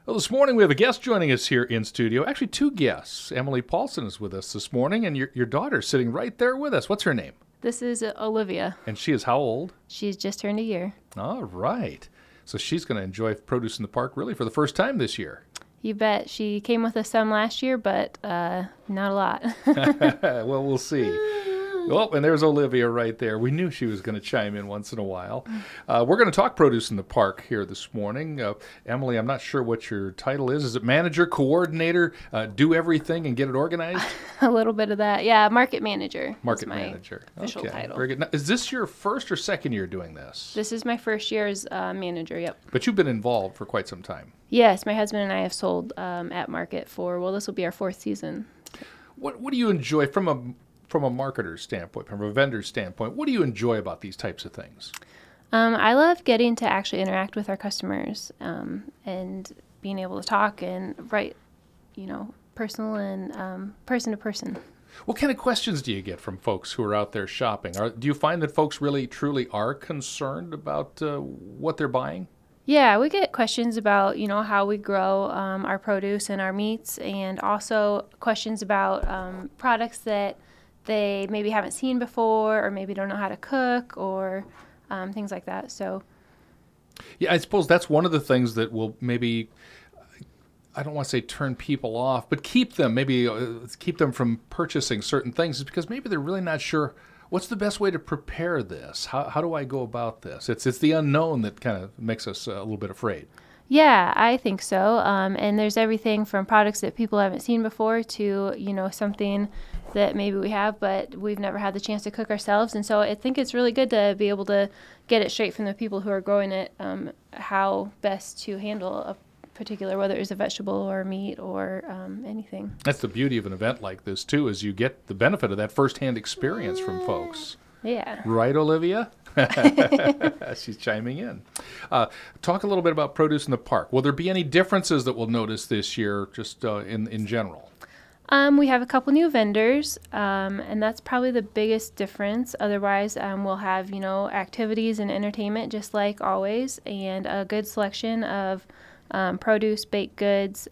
Well, this morning we have a guest joining us here in studio. Actually, two guests. Emily Paulson is with us this morning, and your daughter's sitting right there with us. What's her name? This is Olivia. And she is how old? She's just turned a year. All right. So she's going to enjoy Produce in the Park really for the first time this year. You bet. She came with us some last year, but not a lot. Well, we'll see. Oh, and there's Olivia right there. We knew she was going to chime in once in a while. We're going to talk Produce in the Park here this morning. Emily, I'm not sure what your title is. Is it manager, coordinator, do everything and get it organized? A little bit of that. Yeah, market manager. Market manager. Official title. Very good. Now, is this your first or second year doing this? This is my first year as manager, yep. But you've been involved for quite some time. Yes, my husband and I have sold at market this will be our fourth season. What do you enjoy from a marketer's standpoint, from a vendor's standpoint? What do you enjoy about these types of things? I love getting to actually interact with our customers and being able to talk and write, personal and person to person. What kind of questions do you get from folks who are out there shopping? Do you find that folks really, truly are concerned about what they're buying? Yeah, we get questions about, how we grow our produce and our meats, and also questions about products that they maybe haven't seen before or maybe don't know how to cook or things like that. So, yeah, I suppose that's one of the things that will maybe, I don't want to say turn people off, but keep them from purchasing certain things, is because maybe they're really not sure what's the best way to prepare this. How do I go about this? It's the unknown that kind of makes us a little bit afraid. Yeah, I think so. And there's everything from products that people haven't seen before to, something that maybe we have, but we've never had the chance to cook ourselves. And so I think it's really good to be able to get it straight from the people who are growing it, how best to handle a particular, whether it's a vegetable or meat or anything. That's the beauty of an event like this, too, is you get the benefit of that firsthand experience from folks. Yeah. Right, Olivia? She's chiming in. Talk a little bit about Produce in the Park. Will there be any differences that we'll notice this year, just in general? We have a couple new vendors, and that's probably the biggest difference. Otherwise, we'll have, activities and entertainment just like always, and a good selection of produce, baked goods.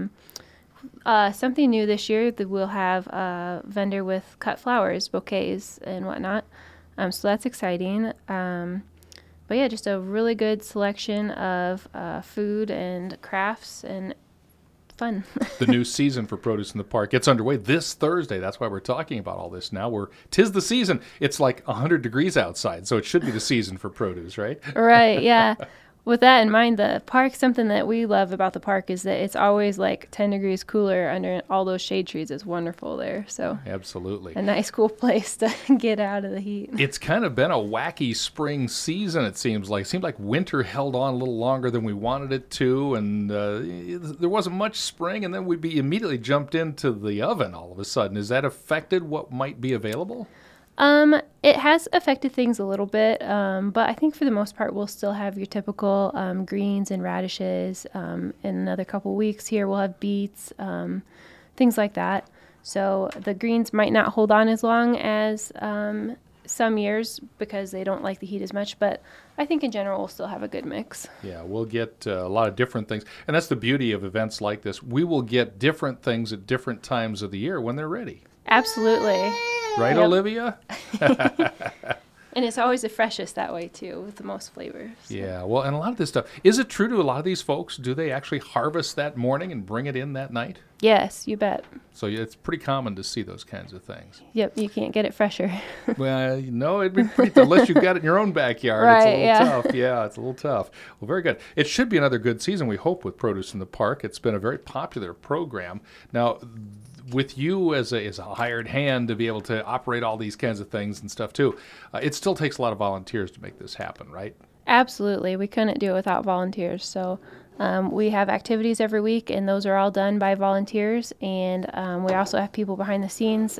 Something new this year, that we'll have a vendor with cut flowers, bouquets, and whatnot. So that's exciting. But yeah, just a really good selection of food and crafts and fun. The new season for Produce in the Park gets underway this Thursday. That's why we're talking about all this now. 'Tis the season. It's like 100 degrees outside, so it should be the season for produce, right? Right, yeah. With that in mind, the park, something that we love about the park is that it's always like 10 degrees cooler under all those shade trees. It's wonderful there. So absolutely. A nice, cool place to get out of the heat. It's kind of been a wacky spring season, it seems like. It seemed like winter held on a little longer than we wanted it to, and there wasn't much spring, and then we'd be immediately jumped into the oven all of a sudden. Has that affected what might be available? It has affected things a little bit, but I think for the most part, we'll still have your typical greens and radishes. In another couple weeks here, we'll have beets, things like that. So the greens might not hold on as long as some years because they don't like the heat as much, but I think in general we'll still have a good mix. Yeah, we'll get a lot of different things, and that's the beauty of events like this. We will get different things at different times of the year when they're ready. Absolutely. Right, yep. Olivia? And it's always the freshest that way, too, with the most flavor. So. Yeah, well, and a lot of this stuff, is it true to a lot of these folks, do they actually harvest that morning and bring it in that night? Yes, you bet. So it's pretty common to see those kinds of things. Yep, you can't get it fresher. Well, no, it'd be pretty unless you've got it in your own backyard. Right, it's a little tough. Yeah, it's a little tough. Well, very good. It should be another good season, we hope, with Produce in the Park. It's been a very popular program. Now, with you as a hired hand to be able to operate all these kinds of things and stuff too, it still takes a lot of volunteers to make this happen, right? Absolutely. We couldn't do it without volunteers. So we have activities every week, and those are all done by volunteers. And we also have people behind the scenes.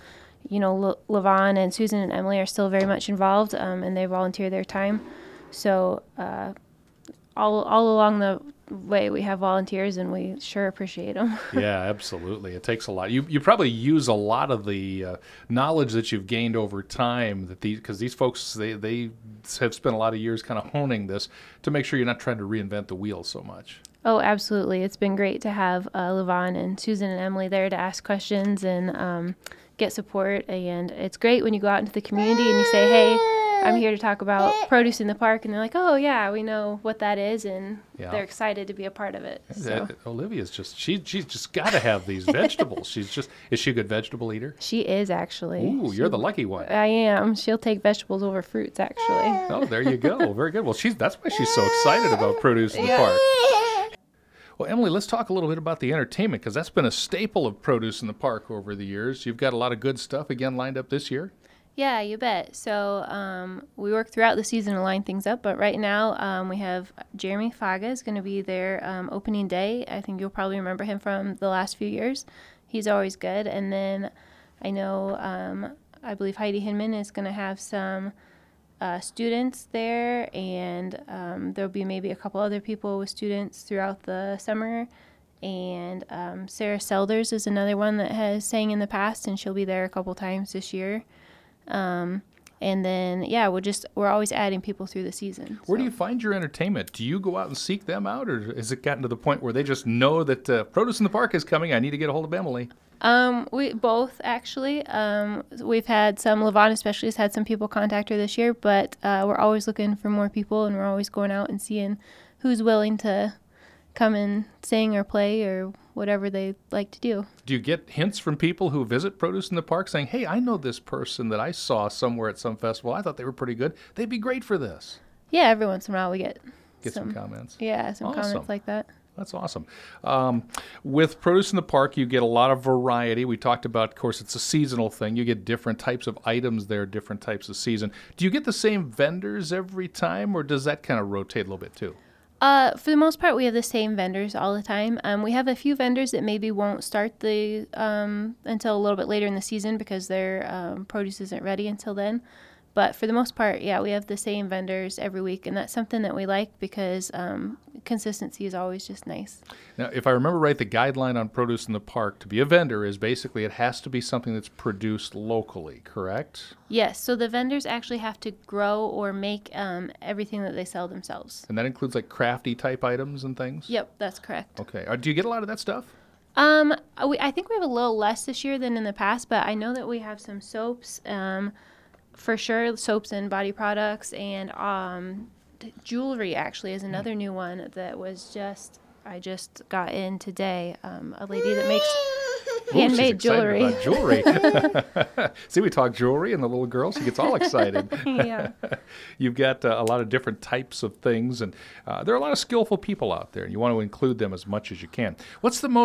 Levon and Susan and Emily are still very much involved, and they volunteer their time. So all along way. We have volunteers, and we sure appreciate them. Yeah, absolutely. It takes a lot. You probably use a lot of the knowledge that you've gained over time that because these folks they have spent a lot of years kind of honing this to make sure you're not trying to reinvent the wheel so much. Oh, absolutely. It's been great to have Levon and Susan and Emily there to ask questions and get support. And it's great when you go out into the community and you say, hey, I'm here to talk about produce in the park. And they're like, oh, yeah, we know what that is. And they're excited to be a part of it. So. Olivia's she's just got to have these vegetables. Is she a good vegetable eater? She is, actually. Ooh, you're the lucky one. I am. She'll take vegetables over fruits, actually. Oh, there you go. Very good. Well, that's why she's so excited about produce in the park. Well, Emily, let's talk a little bit about the entertainment, because that's been a staple of produce in the park over the years. You've got a lot of good stuff, again, lined up this year. Yeah, you bet. So we work throughout the season to line things up, but right now we have Jeremy Faga is going to be there opening day. I think you'll probably remember him from the last few years. He's always good. And then I know, I believe Heidi Hinman is going to have some students there, and there'll be maybe a couple other people with students throughout the summer. And Sarah Selders is another one that has sang in the past, and she'll be there a couple times this year. And then, we're always adding people through the season. Where do you find your entertainment? Do you go out and seek them out, or has it gotten to the point where they just know that Produce in the Park is coming? I need to get a hold of Emily. We both, actually. We've had some, Levon especially has had some people contact her this year, but we're always looking for more people, and we're always going out and seeing who's willing to come and sing or play or whatever they like to do. Do you get hints from people who visit Produce in the Park saying, hey, I know this person that I saw somewhere at some festival. I thought they were pretty good. They'd be great for this. Yeah, every once in a while we get some comments. Yeah, some comments like that. That's awesome. With Produce in the Park, you get a lot of variety. We talked about, of course, it's a seasonal thing. You get different types of items there, different types of season. Do you get the same vendors every time, or does that kind of rotate a little bit too? For the most part, we have the same vendors all the time. We have a few vendors that maybe won't start the until a little bit later in the season because their produce isn't ready until then. But for the most part, yeah, we have the same vendors every week, and that's something that we like because consistency is always just nice. Now, if I remember right, the guideline on Produce in the Park to be a vendor is basically it has to be something that's produced locally, correct? Yes, so the vendors actually have to grow or make everything that they sell themselves. And that includes like crafty type items and things? Yep, that's correct. Okay. Do you get a lot of that stuff? I think we have a little less this year than in the past, but I know that we have some soaps, for sure, soaps and body products, and jewelry actually is another new one that I just got in today. A lady that makes handmade jewelry. About jewelry. See, we talk jewelry, and the little girl, she gets all excited. Yeah. You've got a lot of different types of things, and there are a lot of skillful people out there, and you want to include them as much as you can. What's the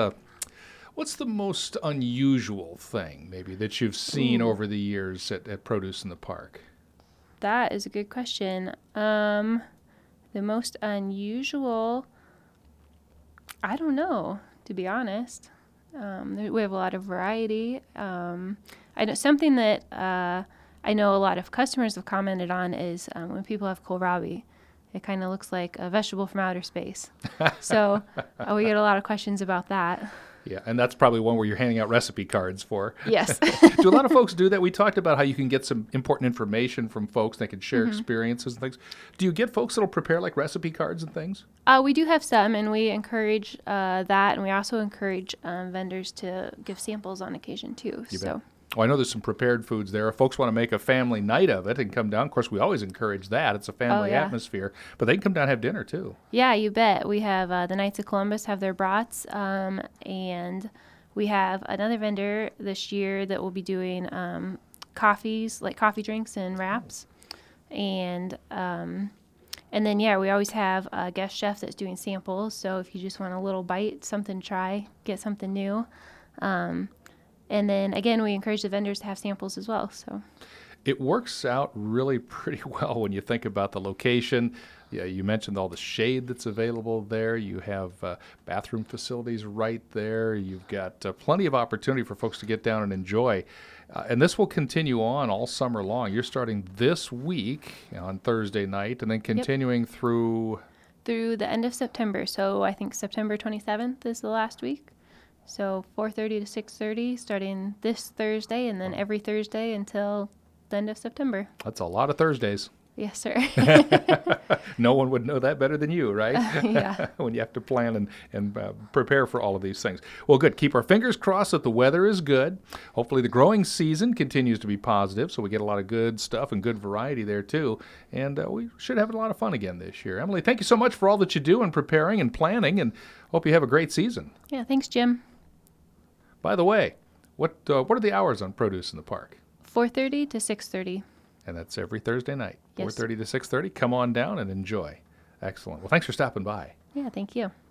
most unusual thing, maybe, that you've seen over the years at Produce in the Park? That is a good question. The most unusual, I don't know, to be honest. We have a lot of variety. I know something that I know a lot of customers have commented on is when people have kohlrabi. It kind of looks like a vegetable from outer space. So we get a lot of questions about that. Yeah, and that's probably one where you're handing out recipe cards for. Yes. Do a lot of folks do that? We talked about how you can get some important information from folks that can share experiences and things. Do you get folks that will prepare like recipe cards and things? We do have some, and we encourage that, and we also encourage vendors to give samples on occasion too. Well, I know there's some prepared foods there. If folks want to make a family night of it and come down, of course, we always encourage that. It's a family atmosphere. But they can come down and have dinner, too. Yeah, you bet. We have the Knights of Columbus have their brats, and we have another vendor this year that will be doing coffees, like coffee drinks and wraps. And then, we always have a guest chef that's doing samples. So if you just want a little bite, something to try, get something new. And then, again, we encourage the vendors to have samples as well. So it works out really pretty well when you think about the location. Yeah, you mentioned all the shade that's available there. You have bathroom facilities right there. You've got plenty of opportunity for folks to get down and enjoy. And this will continue on all summer long. You're starting this week on Thursday night and then continuing through through the end of September. So I think September 27th is the last week. So 4:30 to 6:30 starting this Thursday, and then every Thursday until the end of September. That's a lot of Thursdays. Yes, sir. No one would know that better than you, right? Yeah. When you have to plan and prepare for all of these things. Well, good. Keep our fingers crossed that the weather is good. Hopefully the growing season continues to be positive, so we get a lot of good stuff and good variety there too. And we should have a lot of fun again this year. Emily, thank you so much for all that you do in preparing and planning, and hope you have a great season. Yeah, thanks, Jim. By the way, what are the hours on Produce in the Park? 4:30 to 6:30. And that's every Thursday night, Yes. 4:30 to 6:30. Come on down and enjoy. Excellent. Well, thanks for stopping by. Yeah, thank you.